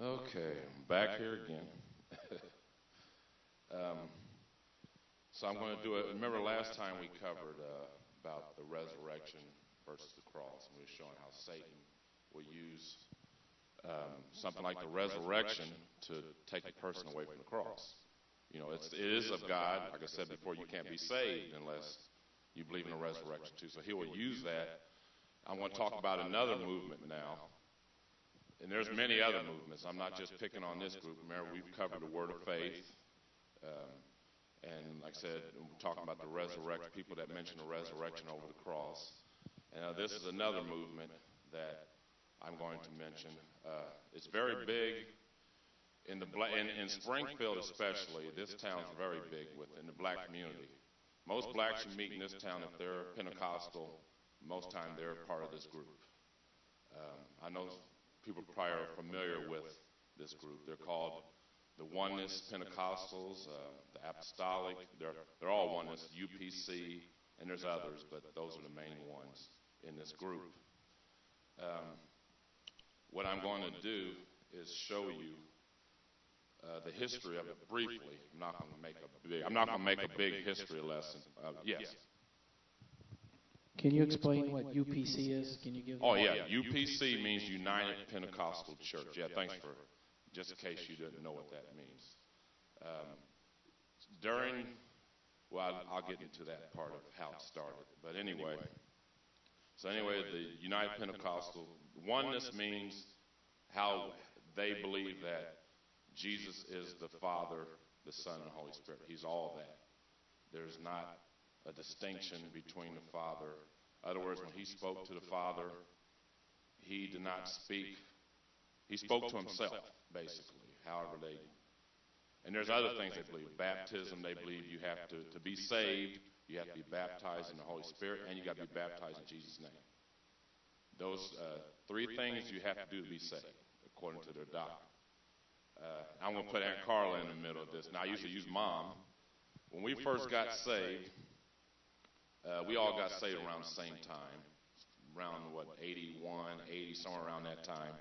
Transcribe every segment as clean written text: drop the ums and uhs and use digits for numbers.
Okay, I'm back here again. um, so I'm going to do it. Remember last time we covered about the resurrection versus the cross, and we were showing how Satan will use something like the resurrection to take a person away from the cross. You know, it is of God. Like I said before, you can't be saved unless you believe in the resurrection too. So he will use that. I want to talk about another movement now. And there's many other movements. I'm not just picking on this group. Remember, we've covered the Word of Faith. And like I said, we're talking about the resurrection, people that mention the resurrection over the cross. And this is another movement that I'm going to mention. It's very big in Springfield especially. This town's very big within the black community. Most blacks you meet in this town, if they're Pentecostal, most time they're part of this group. I know people probably are familiar with this group. They're called the Oneness Pentecostals, the Apostolic. They're all Oneness, UPC, and there's others, but those are the main ones in this group. What I'm going to do is show you the history of it briefly. I'm not going to make a big history lesson. Yes. Can you explain what UPC is? Can you give? Oh yeah, UPC means United Pentecostal Church. Yeah, thanks for just in case you didn't know what that means. I'll get into that part of how it started. But anyway, the United Pentecostal Oneness means how they believe that Jesus is the Father, the Son, and the Holy Spirit. He's all that. There's not a distinction between the Father. In other words, when he spoke to the Father, he did not speak. He spoke to himself, basically, however they. And there's other things they believe. Baptism, they believe you have to be saved, you have to be baptized in the Holy Spirit, and you got to be baptized in Jesus' name. Those three things you have to do to be saved, according to their doctrine. I'm going to put Aunt Carla in the middle of this. Now, I used to use Mom. When we first got saved, we all got saved around the same time, around, 81, 80, somewhere around that time.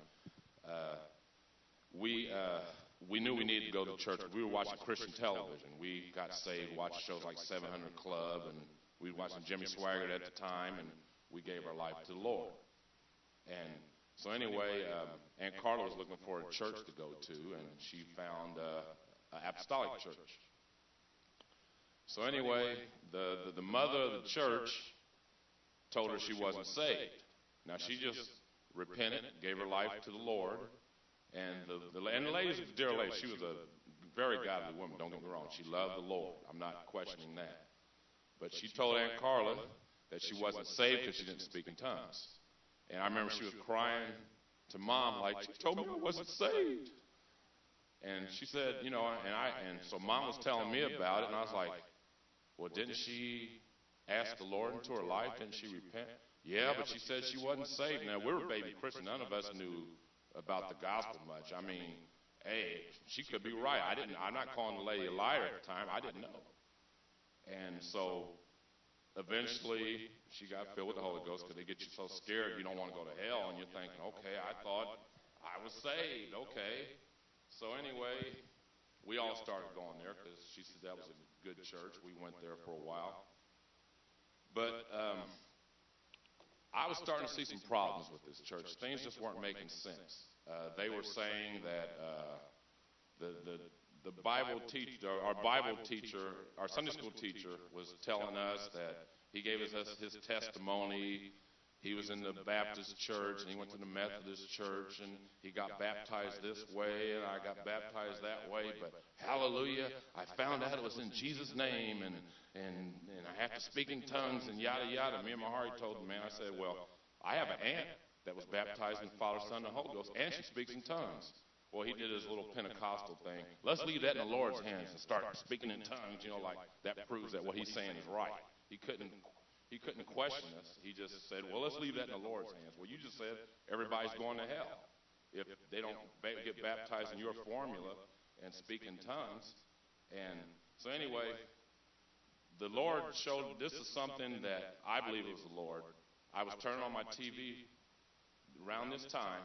We knew we needed to go to church. We were watching Christian television. We got saved, watched shows like 700 Club, and we were watching Jimmy Swaggart at the time, and we gave our life to the Lord. And so anyway, Aunt Carla was looking for a church to go to, and she found an apostolic church. So anyway, the mother of the church told her she wasn't saved. Now she just repented, gave her life to the Lord, and the lady was a dear lady. She was a very godly woman. Don't get me wrong. She loved the Lord. I'm not questioning that. But she told Aunt Carla that she wasn't saved because she didn't speak in tongues. And I remember she was crying to Mom like, she told me I wasn't saved. And she said, and so Mom was telling me about it, and I was like, well, didn't she ask the Lord into her life? Didn't she repent? Yeah, but she said she wasn't saved. Now, we were baby Christians. None of us knew about the gospel much. I mean, hey, she could be right. I'm not calling the lady a liar at the time. I didn't know. And so eventually she got filled with the Holy Ghost because they get you so scared you don't want to go to hell, and you're thinking, okay, I thought I was saved. Okay. So anyway, we all started going there because she said that was a good church. We went there for a while. But I was starting to see some problems with this church. Things just weren't making sense. They were saying that the Bible teacher, our Sunday school teacher, was telling us that he gave us his testimony. He was in the Baptist church, and he went to the Methodist church, and he got baptized this way, and I got baptized that way. But hallelujah, I found out it was in Jesus' name, and I have to speak in tongues, and yada, yada. Me and Mahari told the man, I said, well, I have an aunt that was baptized in the Father, Son, and the Holy Ghost, and she speaks in tongues. Well, he did his little Pentecostal thing. Let's leave that in the Lord's hands and start speaking in tongues, like that proves that what he's saying is right. He couldn't question us. He just said, well, let's leave that in the Lord's hands. Well, you just said everybody's going to hell if they don't get baptized in your formula and speak in tongues. And so anyway, the Lord showed this is something that I believe it was the Lord. I was turning on my TV around this time,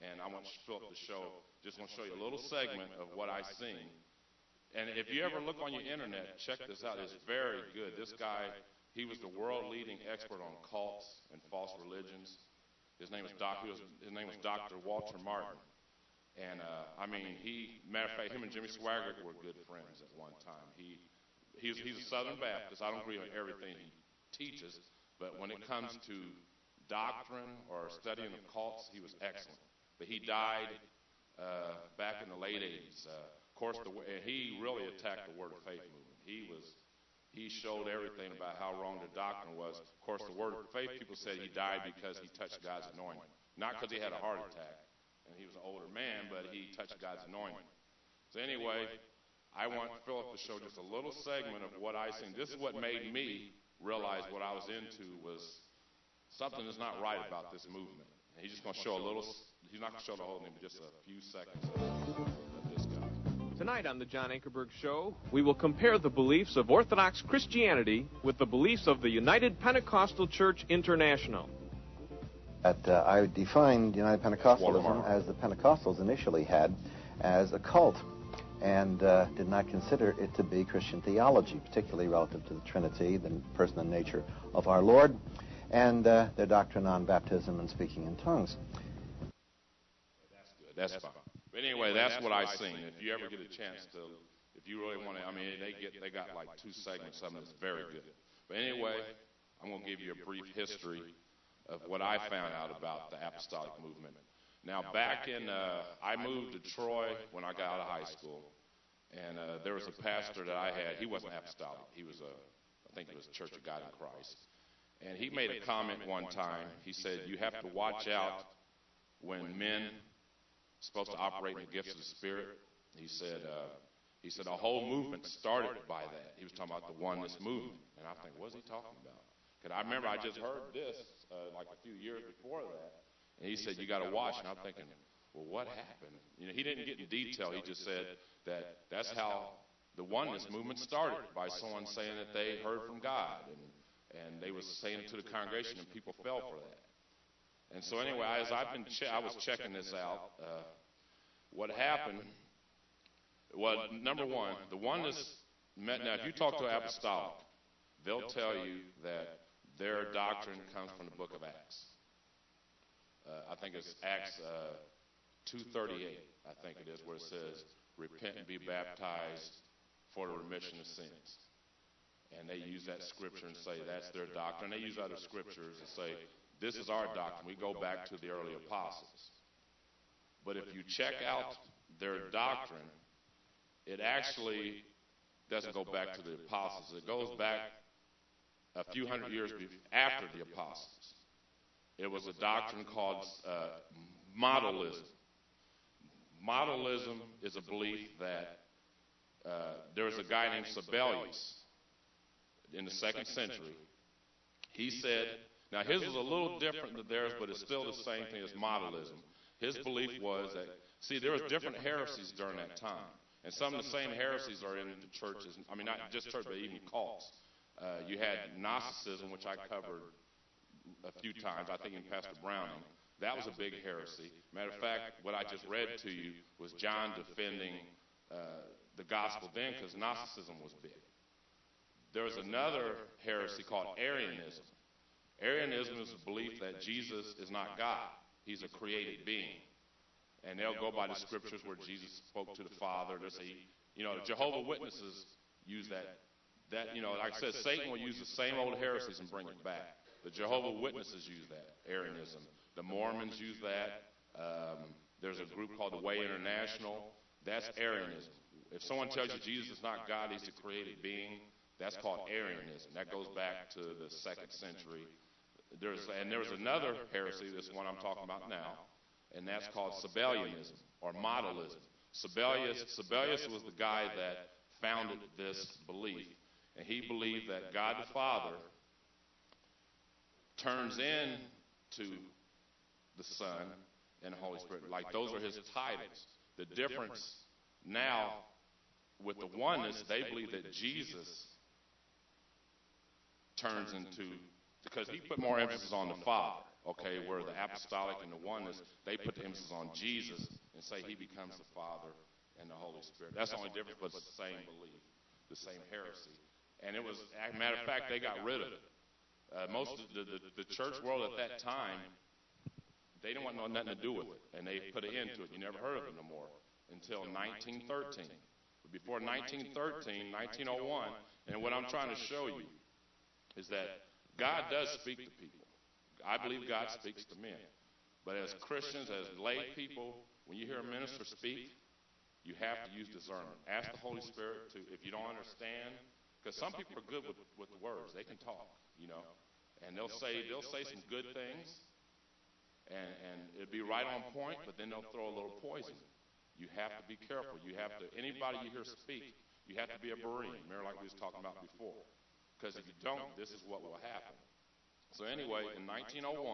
and I want Philip to show you a little segment of what I sing. And if you ever look on your internet, check this out. It's very good. This guy, he was the world-leading expert on cults and false religions. His name was Dr. Walter Martin. And, matter of fact, him and Jimmy Swaggart were good friends at one time. He's a Southern Baptist. I don't agree on everything he teaches, but when it comes to doctrine or studying of cults, he was excellent. But he died back in the late 80s. Of course, he really attacked the Word of Faith movement. He showed everything about how wrong the doctrine was. Of course, the Word of Faith people said he died because he touched God's anointing. Not because he had a heart attack, and he was an older man, but he touched God's anointing. So anyway, I want Philip to show just a little segment of what I sing. This is what made me realize what I was into was something that's not right about this movement. And he's just going to show he's not going to show the whole thing, but just a few seconds of this guy. Tonight on the John Ankerberg Show, we will compare the beliefs of Orthodox Christianity with the beliefs of the United Pentecostal Church International. I defined United Pentecostalism as the Pentecostals initially had as a cult, and did not consider it to be Christian theology, particularly relative to the Trinity, the person and nature of our Lord, and their doctrine on baptism and speaking in tongues. That's good. That's fine. But anyway, that's what I sing. If you ever get a chance to, if you really want to, they got like 2 segments of them that's very good. But anyway, I'm going to give you a brief history of what I found out about the apostolic movement. Now, back in, I moved to Troy when I got out of high school, and there was a pastor that I had. He wasn't apostolic. He was I think it was Church of God in Christ. And he made a comment one time. He said, you have to watch out when men supposed to operate in the gifts of the Spirit. He said a whole movement started by that. He was talking about the oneness movement. And I think, what's he talking about? Because I remember I just heard this like a few years before that. And he said, you got to watch. And I'm thinking, well, what happened? He didn't get in detail. He just said that's how the oneness movement started, by someone saying that they heard from God. And they were saying it to the congregation, and people fell for that. And so anyway, as I was checking this out, what happened, well, number one, the oneness, now if you talk to an apostolic, they'll tell you that their doctrine comes from the book of Acts. I think it's Acts 2:38, I think it is, where it says, repent and be baptized for the remission of sins. And they use that scripture and say that's their doctrine. They use other scriptures and say, this is our doctrine. We go back to the early apostles. But if you check out their doctrine, it actually doesn't go back to the apostles. It goes back a few hundred years after the apostles. It was a doctrine called modalism. Modalism is a belief that there was a guy named Sabellius in the 2nd century. He said, now his was a little different than theirs, but it's still the same thing as modalism. His belief was that, there was different heresies during that time. And some of the same heresies are in the churches. Not just church, but even cults. You had Gnosticism, which I covered a few times, I think in Pastor Browning. That was a big heresy. Matter of fact, what I just read to you was John defending the gospel then, because Gnosticism was big. There was another heresy called Arianism. Arianism is the belief that Jesus is not God. He's a created being. And they'll go by the scriptures where Jesus spoke to the Father. They'll say, Jehovah's Witnesses use that. Like I said, Satan will use the same old heresies and bring it back. The Jehovah's Witnesses use that, Arianism. The Mormons use that. There's a group called the Way International. That's Arianism. If someone tells you Jesus is not God, he's a created being, that's called Arianism. That goes back to the 2nd century. There was another heresy, this one I'm talking about now, and that's called Sabellianism or modalism. Sabellius was the guy that founded this belief, and he believed that God the Father turns into the Son and the Holy Spirit. Like those are his titles. The difference now with the oneness, they believe that Jesus turns into, because he put more emphasis on the Father. Okay, where the apostolic and the oneness, they put the emphasis on Jesus and say he becomes the Father and the Holy Spirit. That's the only difference, but it's the same belief, the same heresy. And it was, as a matter of fact, they got rid of it. Most of the church world at that time, they didn't want nothing to do with it, and they put an end to it. You never heard of it no more until 1913. But before 1913, 1901, and what I'm trying to show you is that God does speak to people. I believe God speaks to men. But as Christians, as lay people, when you hear a minister speak, you have to use discernment. Ask the Holy Spirit to, if you don't understand, because some people are good with the words. They can talk, you know, and they'll say some good things, and it'll be right on point, but then they'll throw a little poison. You have to be careful. You have to, anybody you hear speak, you have to be a Berean. Remember, like we was talking about before. Because if you don't, this is what will happen. So anyway, in 1901,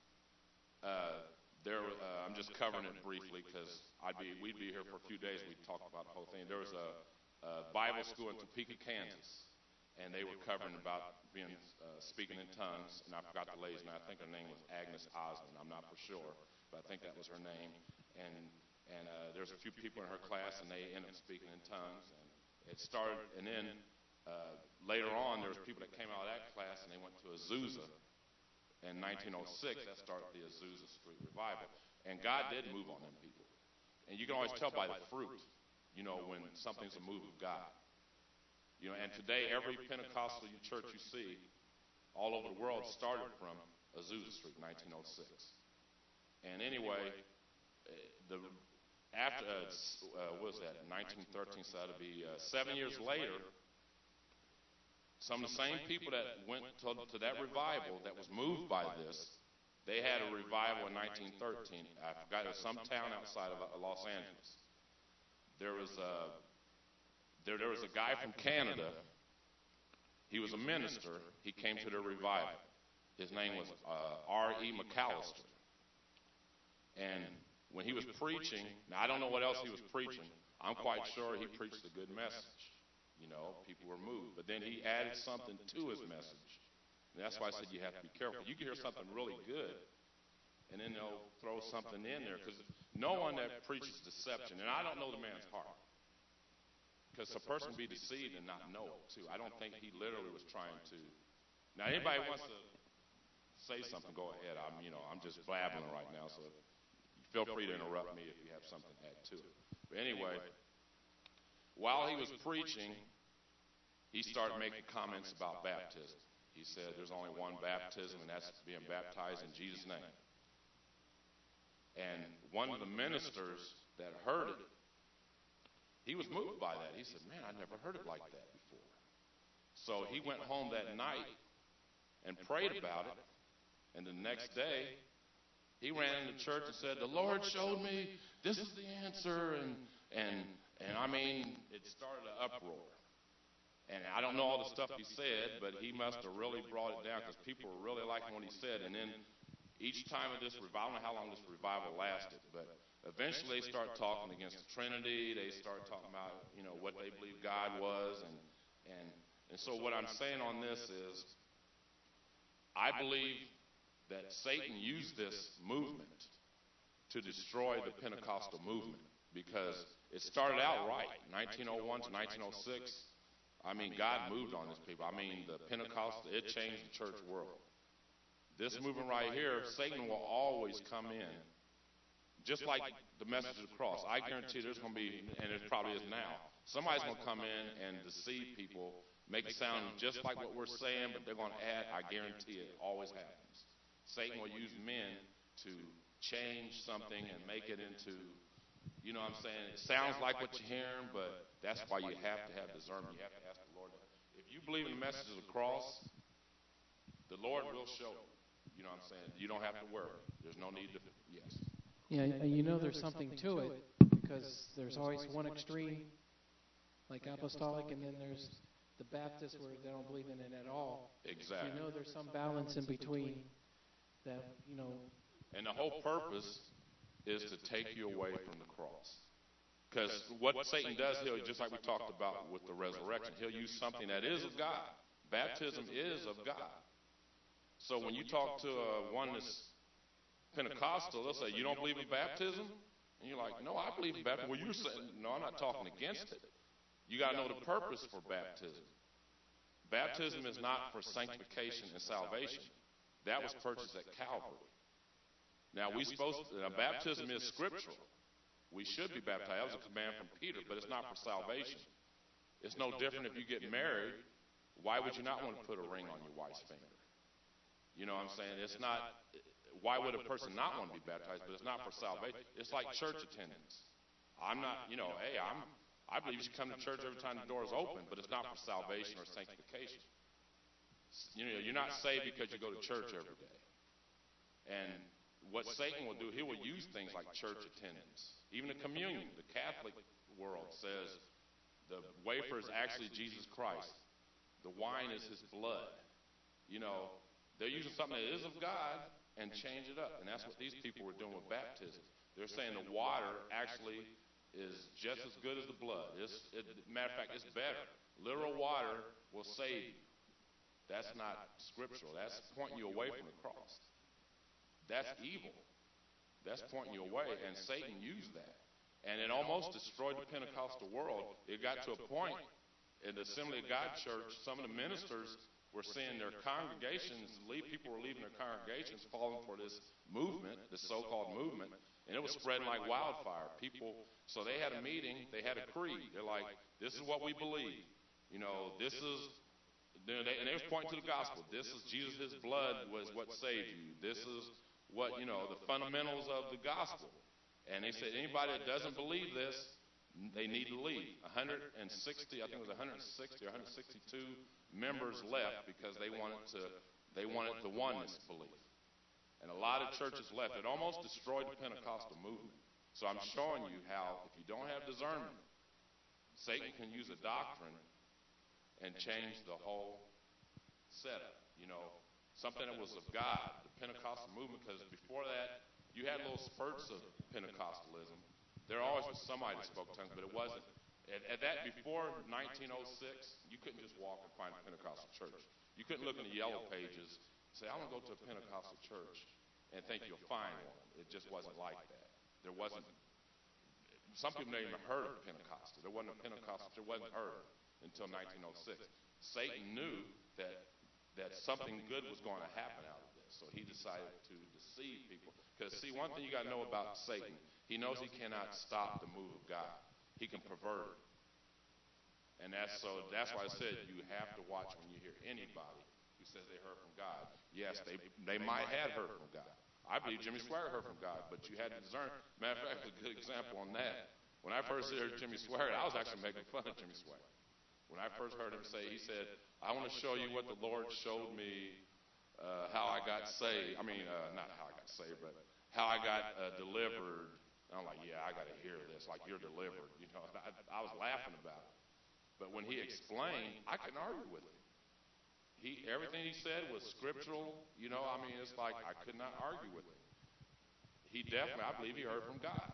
I'm just covering it briefly because we'd be here for a few days. We'd talk about the whole thing. There was a Bible school in Topeka, Kansas, and they were covering about being speaking in tongues. And I forgot the lady's name. I think her name was Agnes Osmond. I'm not for sure, but I think that was her name. And there's a few people in her class, and they ended up speaking in tongues. And it started, and then later on, there was people that came out of that class, and they went to Azusa. In 1906, that started the Azusa Street Revival. And God did move on them people. And you can always tell by the fruit, you know, when something's a move of God. You know, and today, every Pentecostal church you see all over the world started from Azusa Street, 1906. And anyway, what was that, 1913, so that'll be 7 years later, some of the same people that went to that revival that was moved by this, they had a revival in 1913. I forgot, it was some town outside of Los Angeles. There was a guy from Canada. He was a minister. He came to the revival. His name was R.E. McAllister. And when he was preaching, now I don't know what else he was preaching. I'm quite sure he preached a good message. You know, people were moved. But then he added something to his message. And that's why I said you have to be careful. You can hear something really good, and then they'll throw something in there. Because no one that preaches deception, and I don't know the man's heart. Because a person can be deceived and not know it, too. I don't think he literally was trying to. Now, anybody wants to say something, go ahead. I'm just blabbing right now, so feel free to interrupt me if you have something to add to it. But anyway, while he was preaching, he started making comments about baptism. He said there's only one baptism, and that's being baptized in Jesus' name. And one of the ministers that heard it, he was moved by that. He said, man, I never heard it like that before. So he went home that night and prayed about it. And the next day, he ran into church and said, the Lord showed me this is the answer. And I mean, it started an uproar. And I don't know all the stuff he said, but he must have really brought it down because people were really liking what he said. And then each time of this revival, I don't know how long this revival lasted, but eventually they start talking against the Trinity. They start talking about, you know, what they believe God was. And so what I'm saying on this is I believe that Satan used this movement to destroy the Pentecostal movement because it started out right, 1901 to 1906. I mean, God moved on his people. I mean, the Pentecostal, it changed the church world. This movement right here, Satan will always come in, just like the message of the cross. I guarantee there's going to be, and it probably is now, somebody's going to come in and deceive people, make it sound just like what we're saying, but they're going to add, I guarantee it always happens. Satan will use men to change something and make it into, you know what I'm saying? It sounds like what you're hearing, but that's why you have to have discernment. You have to ask the Lord. If you believe in the message of the cross, the Lord will show you. You know what I'm saying? You don't have to worry. There's no need to, yes. Yeah, you know there's something to it because there's always one extreme, like apostolic, and then there's the Baptists where they don't believe in it at all. Exactly. You know there's some balance in between that, you know. And the whole purpose is to take you away from the cross. Because what Satan does, he'll, just like we talked about with the resurrection, he'll use something that is of God. Baptism is of God. So when you talk to a oneness Pentecostal, they'll say, you don't believe in baptism? And you're like, no, I believe in baptism. Well, you're saying, no, I'm not talking against it. You got to know the purpose for baptism. Baptism is not for sanctification and salvation. That was purchased at Calvary. Now, baptism is scriptural. We should be baptized. That was a command from Peter, but it's not for salvation. It's no different if you get married. Why would you not want to put a ring on your wife's finger? You know what I'm saying? It's not, why would a person not want to be baptized? But it's not for salvation. It's like church attendance. I'm not, hey, I believe you should come to church every time the door is open, but it's not for salvation or sanctification. You're not saved because you go to church every day. And what Satan will do, he will use things like church attendance. Even the communion, the Catholic world says the wafer is actually Jesus Christ. The wine is his blood. They're using something that is of God and change it up. And that's what these people were doing with baptism. They're saying the water actually is just as good as the blood. Matter of fact, it's better. Literal water will save you. That's not scriptural. That's pointing you away from the cross. That's evil. That's pointing you away. And Satan used that. And it almost destroyed the Pentecostal world. It got to a point in the Assembly of God church, some of the ministers were seeing their congregations, people were leaving their congregations, falling for this movement, this so-called movement, and it was spreading like wildfire. So they had a meeting, they had a creed. They're like, this is what we believe. This is, and they was pointing to the gospel. This is Jesus, his blood was what saved you. This is what, the fundamentals of the gospel. And they said, anybody that doesn't believe this, they need to leave. 160, I think it was 160 or 162 members left because they wanted the oneness belief. And a lot of churches left. It almost destroyed the Pentecostal movement. So I'm showing you how, if you don't have discernment, Satan can use a doctrine and change the whole setup. Something that was of God, the Pentecostal movement, because before that, you had little spurts of Pentecostalism. There always was somebody that spoke tongues, but it wasn't. At that, before 1906, you couldn't just walk and find a Pentecostal church. You couldn't look in the yellow pages and say, I want to go to a Pentecostal church and think you'll find one. It just wasn't like that. There wasn't, some people never even heard of Pentecostal. There wasn't a Pentecostal church, wasn't heard until 1906. Satan knew that something good was going to happen out of this, so he decided to deceive people. Because, see, one thing you got to know about Satan, he knows he cannot stop the move of God. He can pervert it. And that's why I said you have to watch when you hear anybody who says they heard from God. Yes, they might have heard from God. I believe Jimmy Swaggart heard from God, but you had to discern. Matter of fact, a good example on that. When I first heard Jimmy Swaggart, I was actually making fun of Jimmy Swaggart. When I first heard him say, he said, I want to show you what the Lord showed me, how I got saved. I mean, not how I got saved, but how I got delivered. And I'm like, yeah, I got to hear this, like you're delivered. I was laughing about it. But when he explained, I couldn't argue with him. Everything he said was scriptural. It's like I could not argue with him. He definitely, I believe he heard from God.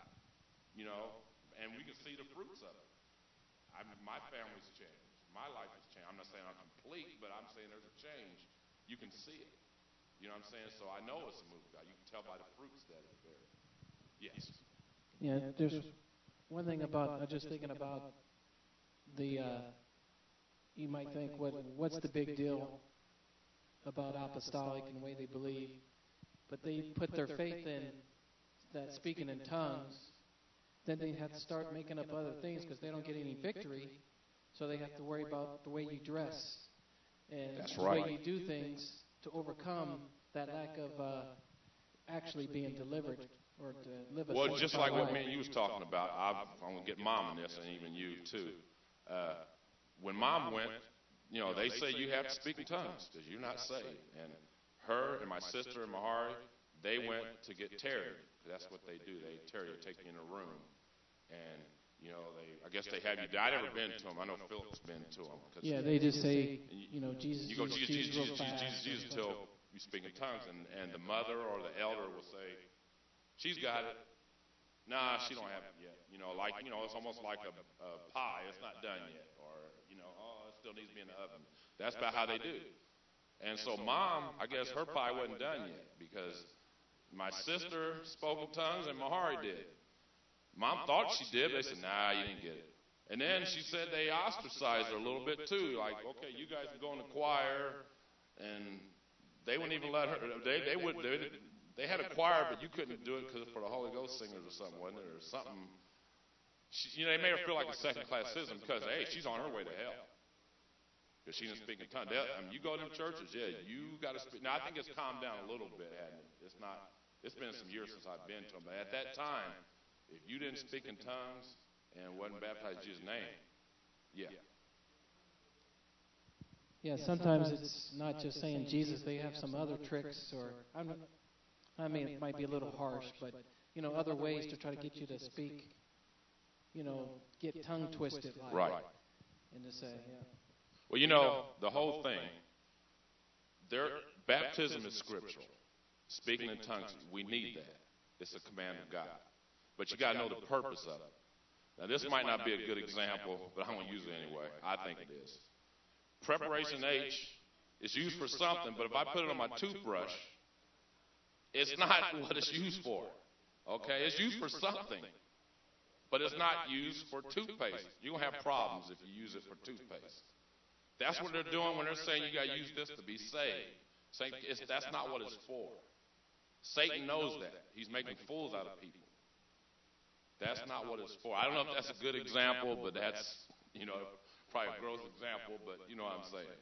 And we can see the fruits of it. My family's changed. My life has changed. I'm not saying I'm complete, but I'm saying there's a change. You can see it. You know what I'm saying? So I know it's a move of God. You can tell by the fruits that it bears. Yes. Yeah, there's one thing about, I'm just thinking about the, you might think, what's the big deal about apostolic and the way they believe? But they put their faith in that speaking in tongues, then they have to start making up other things because they don't get any victory, so they have to worry about the way you dress and the way you do things to overcome that lack of actually being delivered or to live a well, just like what life. me and you was talking about, I'm going to get Mom in this and even you too. When Mom went, they say you have to speak in tongues because you're not saved. And her and my sister and Mahari, they went to get tarried. That's what they do. They tarry, they take you in a room. And, I guess they have you. I've never been to them. I know Philip's been to them. Yeah, they just say, Jesus, you go, Jesus, Jesus, Jesus, until you speak in tongues. And the mother or the elder will say, she's got it. Nah, she don't have it yet. It's almost like a pie. It's not done yet. Or, it still needs to be in the oven. That's about how they do. And so Mom, I guess her pie wasn't done yet because, My sister spoke in tongues and Mahari did. Mom thought she did, but they said, nah, you didn't get it. And then she said they ostracized her a little bit too. Like, okay, you guys can go in the choir, and they wouldn't even let her. They had a choir, but you couldn't do it because for the Holy Ghost singers or something, wasn't it, or something? They made her feel like a second-class citizen because, hey, she's on her way to hell because she didn't speak in tongues. You go to them churches, yeah, you got to speak. Now, I think it's calmed down a little bit, hasn't it? It's not. It's been some years since I've been to them, but at that time, if you didn't speak in tongues and wasn't baptized in Jesus' name, yeah. Yeah, sometimes it's not just saying Jesus. They have some other tricks, or it might be a little harsh, but other ways to try to get you to speak. Get tongue twisted, like, right? And to say, yeah. Well, the whole thing. Baptism is scriptural. Speaking in tongues, we need that. It's a command of God. But you got to know the purpose of it. Now, this might not be a good example, but I'm going to use it anyway. I think it is. Preparation H is used for something, but if I put it on my toothbrush, it's not what it's used for. Okay? It's used for something, but it's not used for toothpaste. You're going to have problems if you use it for toothpaste. That's what they're doing when they're saying you got to use this to be saved. That's not what it's for. Satan knows that. He's making fools out of people. That's not what it's for. I don't know if that's a good example, but that's, probably a gross example, but you know what I'm saying.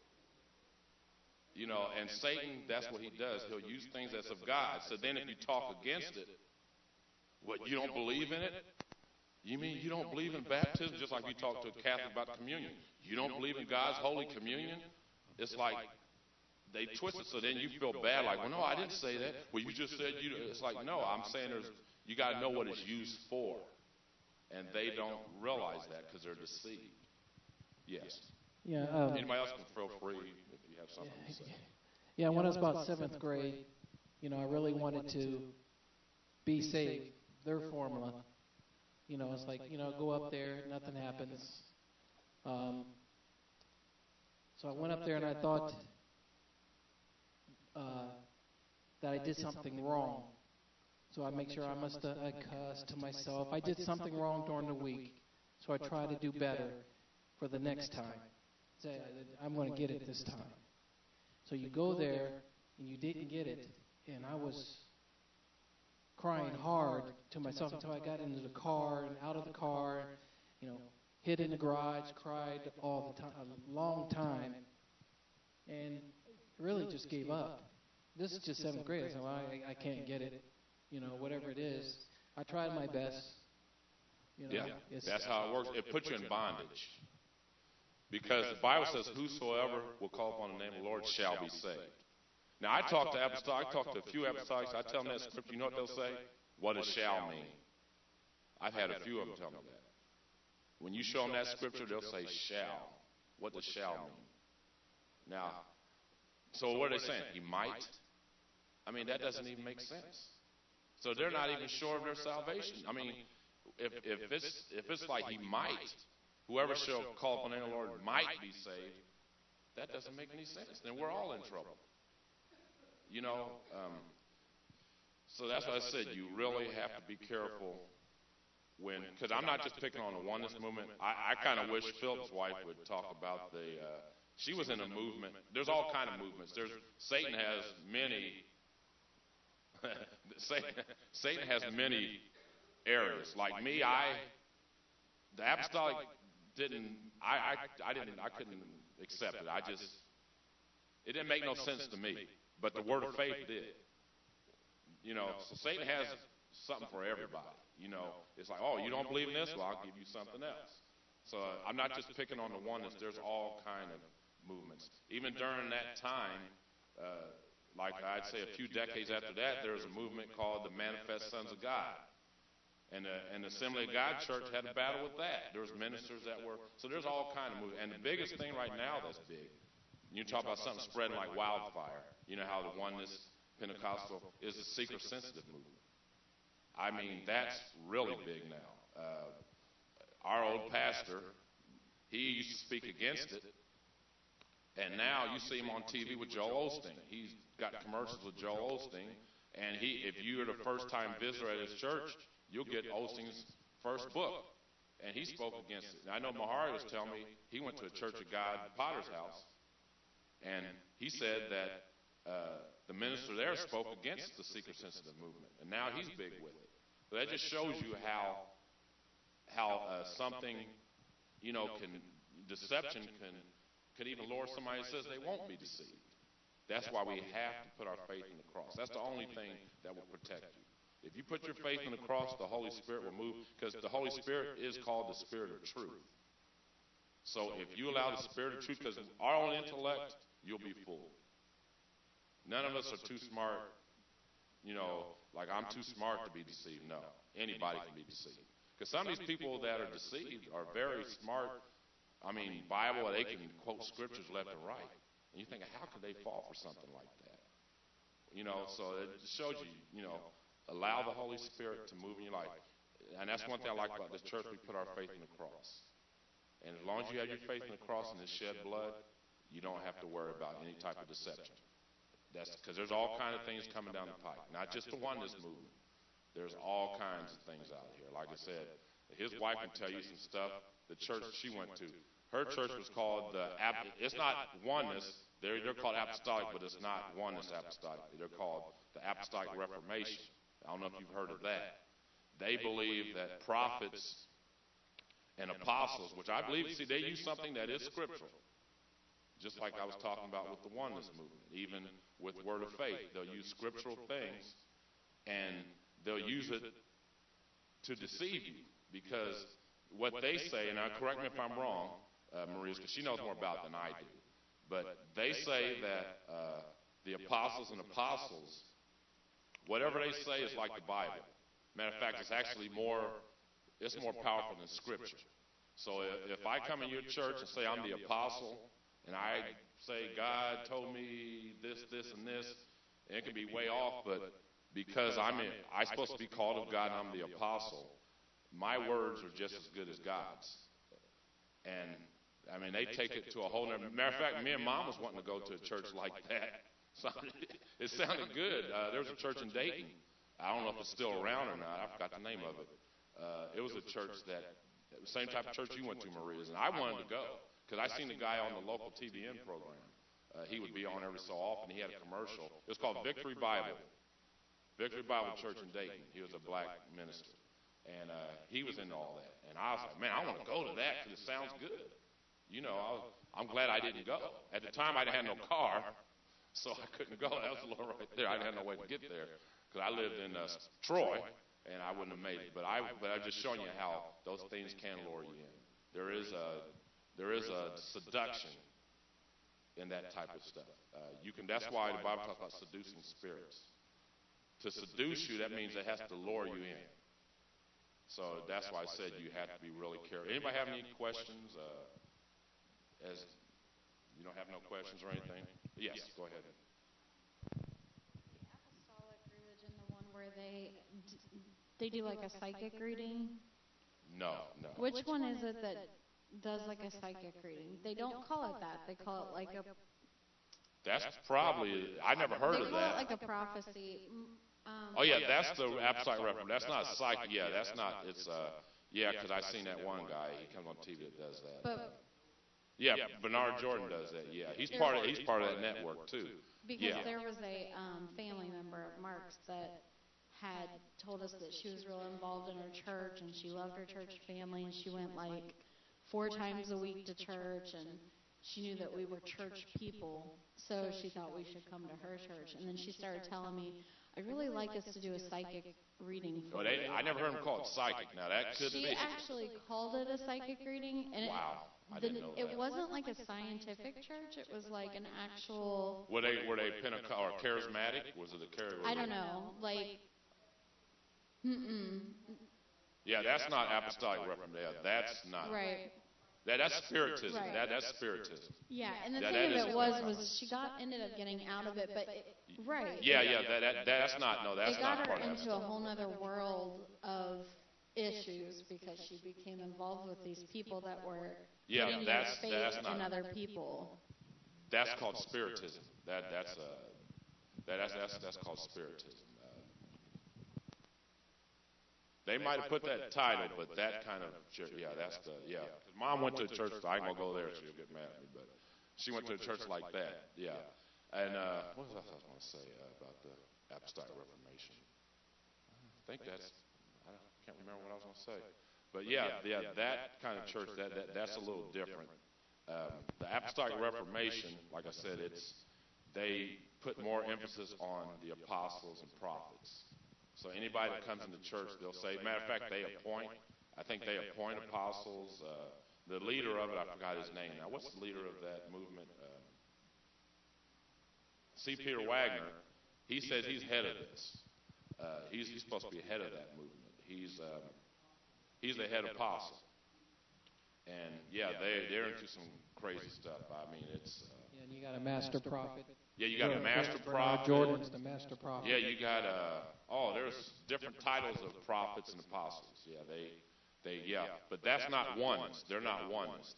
And Satan, that's what he does. He'll use things that's of God. So then if you talk against it, what, you don't believe in it? You mean you don't believe in baptism? Just like we talk to a Catholic about communion. You don't believe in God's holy communion? It's like they twist it, so then you feel bad, like, well, no, I didn't say that. Well, you just said you. It's like, no, I'm saying you got to know what it's used for. And they don't realize that because they're deceived. Yes. Yeah. Anybody else can feel free if you have something to say. Yeah, when I was about 7th grade, I really wanted to be saved. Their formula. It's like, go up there, nothing happens. So I went up there and I thought that I did something wrong. So I make sure I cussed to myself. I did something wrong during the week, so I try to do better for the next time. Say, I'm going to get it this time. So you go there, and you didn't get it, and I was crying hard to myself until I got into the car and out of the car, hid in the garage, cried all the time, a long time, and really just gave up. This is just 7th grade. I said, well, I can't get it. Whatever it is. I tried my best. Yeah, that's how it works. It puts you in bondage. Because the Bible says, whosoever will call upon the name of the Lord shall be saved. Now, I talk to a few apostolics. I tell them that scripture. You know what they'll say? What does shall mean? I've had a few of them tell me that. When you show them that scripture, they'll say shall. What does shall mean? Now, so what are they saying? He might? That doesn't even make sense. So they're not even sure of their salvation. If it's like he might, whoever shall call upon the name of the Lord might be saved, that doesn't make any sense. Then we're all in trouble. So that's why I said you really have to be careful because I'm not just picking on the oneness movement. I kind of wish Philip's wife would talk about she was in a movement. There's all kind of movements. Satan has many. Satan has many areas. Like me, the apostolic I couldn't accept it. It didn't make no sense to me. But the word of faith did. So Satan has something for everybody. It's like, oh, you don't believe in this? Well, I'll give you something else. So I'm not just picking on the oneness. There's all kind of movements. Even during that time, like I'd say a few decades after that, there was a movement called the Manifest Sons of God. And the Assembly of God Church had a battle with that. There was ministers that were, so there's all kind of movements. And the biggest thing right now that's big, you talk about something spreading like wildfire. You know how the oneness Pentecostal is the seeker sensitive movement. That's really big now. Our old pastor, he used to speak against it. And now you see him on TV with Joel Osteen. He's got commercials with Joel Osteen. And if you're the first-time visitor at his church, you'll get Osteen's first book. And he spoke against it. And I know Mahari was telling me he went to a Church of God Potter's house, and he said that the minister there spoke against the seeker-sensitive movement, and now he's big with it. So that just shows you how something, deception could even lure somebody that says they won't be deceived. That's why we have to put our faith in the cross. That's the only thing that will protect you. If you put your faith in the cross, the Holy Spirit will move, because the Holy Spirit is called the Spirit of truth. So if you allow the Spirit of truth, because our own intellect, you'll be fooled. None of us are too smart, like I'm too smart to be deceived. No, anybody can be deceived. Because some of these people that are deceived are very smart. I mean, Bible, they can quote scriptures left and right. And you think, how could they fall for something like that? So it shows you, allow the Holy Spirit to move in your life. And that's one thing I like about this church. We put our faith in the cross. And as long as you have your faith in the cross and the shed blood, you don't have to worry about any type of deception. That's because there's all kinds of things coming down the pike, not just the oneness movement. There's all kinds of things out here. Like I said, his wife can tell you some stuff. The church she went to, her church was called it's not oneness. They're called apostolic, but it's not oneness apostolic. They're called the Apostolic Reformation. I don't know if you've heard of that. They believe that prophets and apostles, which I believe, they use something that is scriptural. Just like I was talking about with the oneness movement, even with Word of Faith. They'll use scriptural things, and they'll use it to deceive you. Because what they say, and now correct me if I'm wrong, Maria, because she knows more about it than I do, but they say that the apostles and apostles, whatever they say is like the Bible. Matter of fact, it's actually more powerful than Scripture. So if I come in your church and say I'm the apostle, and I say God told me this, and this, and it can be way off, but because I'm supposed to be called of God and I'm the apostle, my words are just as good as God's. And I mean, they take it to a whole nother. Matter of fact, me and Mom was wanting to go to a church like that. So it sounded good. There was a church in Dayton. I don't know if it's still around or not. I forgot the name of it. It was a church the same type of church you went to, Maria's, and I wanted to go because I seen the guy on the local TBN program. He would be on every so often. He had a commercial. It was called Victory Bible. Victory Bible Church in Dayton. He was a black minister, and he was into all that. And I was like, man, I want to go to that because it sounds good. I'm glad I didn't go. At the time, I didn't have no car, so I couldn't go. That was a little right there. I didn't have no way to get there because I lived in Troy, and I wouldn't have made it. But I'm just showing you how those things can lure you in. There is a seduction in that type of stuff. That's why the Bible talks about seducing spirits. To seduce you, that means it has to lure you in. So that's why I said you have to be really careful. Anybody have any questions? As you don't have no questions or anything? Yes, go ahead. The apostolic religion, the one where they do like a psychic reading? No. Which one is it that does like a psychic reading? They don't call it that. They call it like a... That's probably, I never heard of that. They call it like a prophecy. Oh, yeah, that's the apostolic reference. That's not psychic. Yeah, that's not, it's, because I seen that one guy. He comes on TV that does that. Yeah, Bernard Jordan does that. Yeah, he's part of that network too. Because there was a family member of Mark's that had told us that she was real involved in her church and she loved her church family and she went like 4 times a week to church and she knew that we were church people, so she thought we should come to her church. And then she started telling me, I'd really like us to do a psychic reading for you. I never heard him call it psychic. Now that could be. She actually called it a psychic reading, and wow. I didn't know that. It wasn't like a scientific church. It was like an actual... Were they Pentecostal or charismatic? Was it a charismatic? I don't know. Like... Yeah, that's not apostolic reference. Yeah, that's not. Right. That's spiritism. Right. That's spiritism. Yeah, and the thing of it was she ended up getting out of it, but... right. Yeah, that's not... No, that's not part of It got her that. into a whole other world of issues because she became involved with these people that were... Yeah, that's not in other people. That's called spiritism. That's called spiritism. They might have put that title, but that kind of church, yeah, that's the, yeah. 'Cause Mom went to a church, I ain't going to go there, she'll get mad at me, but she went to a church like that, yeah. And what was I going to say about the Apostolic Reformation? I think I can't remember what I was going to say. But yeah, that kind of church, that's a little different. The Apostolic Reformation, like I said, they put more emphasis on the apostles and prophets. So anybody that comes into church, they'll say, matter of fact, they appoint apostles. The leader of it, I forgot his name now. What's the leader of that movement? C. Peter Wagner. He says he's head of this. He's supposed to be head of that movement. He's the head apostle. And yeah, they're into some crazy stuff. I mean, it's. And you got a master prophet. Yeah, you got a master prophet. Jordan's the master prophet. Yeah, you got there's different titles of prophets and apostles. Yeah, they but that's not oneness. They're not oneness.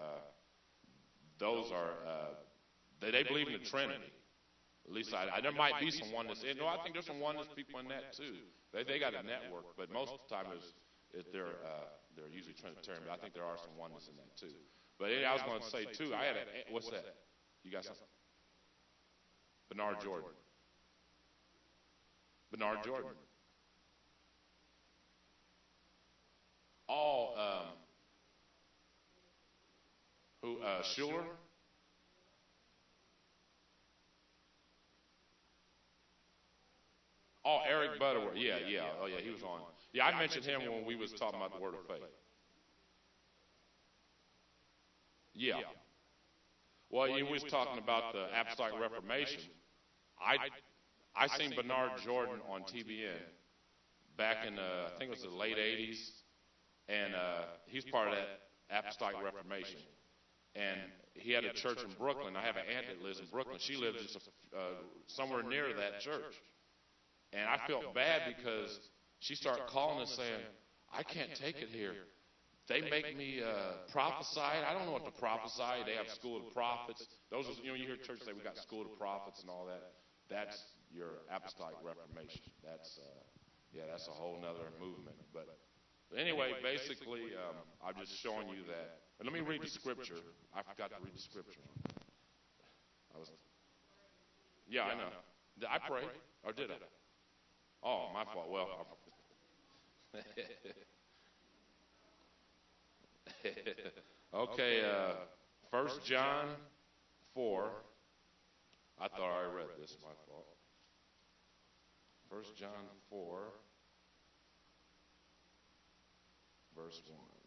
Those are they believe in the Trinity. At least there might be some oneness. No, I think there's some oneness people in that too. They got a network, but most of the time they're usually Trinitarian. But I think there are some oneness in that too. But I was going to say too. What's that? You got something? Bernard Jordan. All Schuller. Oh, Eric Butterworth. Yeah. Oh, yeah, he was on. Yeah, I mentioned him when we was talking about the Word of Faith. Yeah. Well, you was talking about the Apostolic Reformation. I seen Bernard Jordan on TBN back in I think it was the late 80s, and he's part of that Apostolic Reformation. And he had a church in Brooklyn. I have an aunt that lives in Brooklyn. She lives just somewhere near that church. And I felt bad because she started calling us saying, I can't take it here. They make me prophesy. I don't know what to prophesy. They have School of Prophets. Those are, you hear churches say we got School of Prophets and all that. That's your Apostolic Reformation. That's a whole nother movement. But anyway, basically, I'm just showing you that. And let me read the scripture. I forgot to read the scripture. I know. Did I pray? Or did I? Oh, my fault. Well, okay, 1 John 4. I thought I read this. My fault. 1 John 4, verse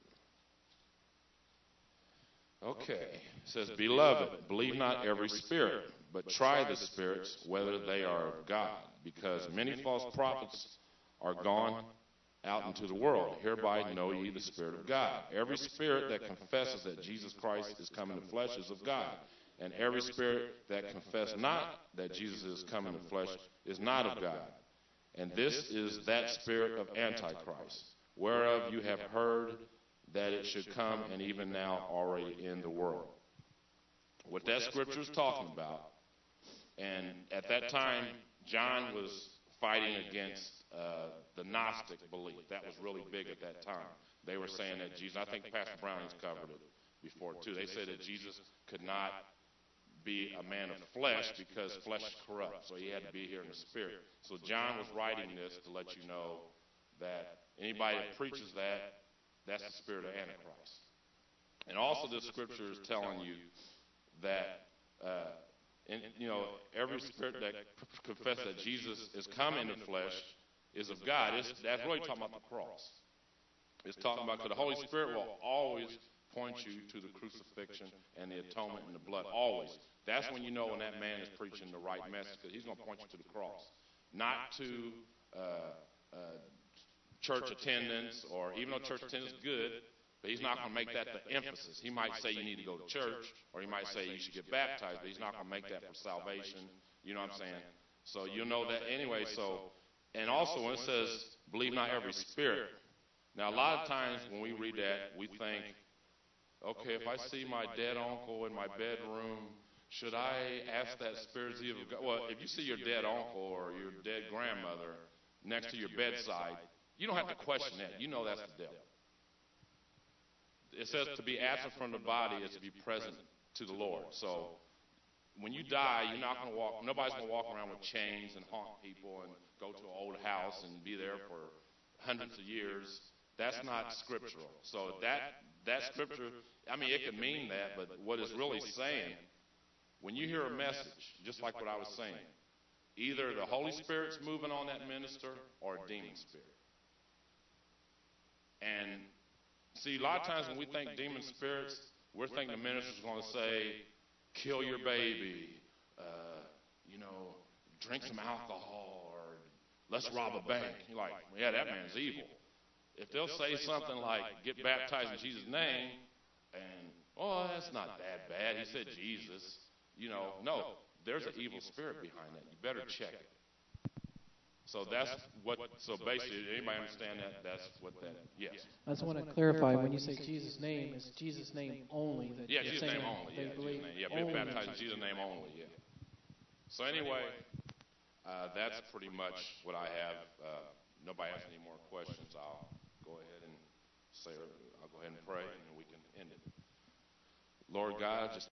1. Okay. It says, Beloved, believe not every spirit, but try the spirits, whether they are of God, because many false prophets are gone out into the world. Hereby know ye the Spirit of God. Every spirit that confesses that Jesus Christ is come in the flesh is of God. And every spirit that confess not that Jesus is come in the flesh is not of God. And this is that spirit of Antichrist, whereof you have heard that it should come, and even now already in the world. What that scripture is talking about, and at that time, John was fighting against the Gnostic belief. That was really big at that time. They were saying that Jesus, I think Pastor Browning's covered it before too. They said that Jesus could not be a man of flesh because flesh is corrupt, so he had to be here in the spirit. So John was writing this to let you know that anybody that preaches that, that's the spirit of Antichrist. And also this scripture is telling you that every spirit that confesses that Jesus is come in the flesh is of God. That's really talking about the cross. It's talking about, because the Holy Spirit will always point you to the crucifixion and the atonement and the blood, always. That's when you know when that man is preaching the right message, because he's going to point you to the cross, not to church attendance, or even though church attendance is good, but he's not going to make that the emphasis. He might say you need to go to church, or he might say you should get baptized, but he's not going to make that for salvation. You know what I'm saying? So you know that anyway. And also when it says, believe not every spirit. Now, a lot of times when we read that, we think, okay, if I see my dead uncle in my bedroom, should I ask that spirit of God? Well, if you see your dead uncle or your dead grandmother next to your bedside, You don't have to question that. You know that's the devil. It says to be absent from the body is to be present to the Lord. So when you die, you're not going to walk. Nobody's going to walk around with chains and haunt people and go to an old house and be there for hundreds of years. That's not scriptural. So that scripture, I mean, it could mean that, but what it's really saying, when you hear a message, just like what I was saying, either the Holy Spirit's moving on that minister or a demon spirit. And see, a lot of times when we think demon spirits, we're thinking the minister's going to say, kill your baby, drink some alcohol, or let's rob a bank. You're like, yeah, that man's evil. If they'll say something like, get baptized in Jesus' name, and, oh, that's not that bad. He said Jesus. No, there's an evil spirit behind that. You better check it. So basically, anybody understand that? That's what that, yes. I just want to clarify, when you say Jesus' name, it's Jesus' name only. That Yeah, Jesus' name only. Yeah, Jesus' name. Yeah, be baptized in Jesus' name only, yeah. So anyway, that's pretty much what I have. Nobody has any more questions. I'll go ahead and pray, and we can end it. Lord God, just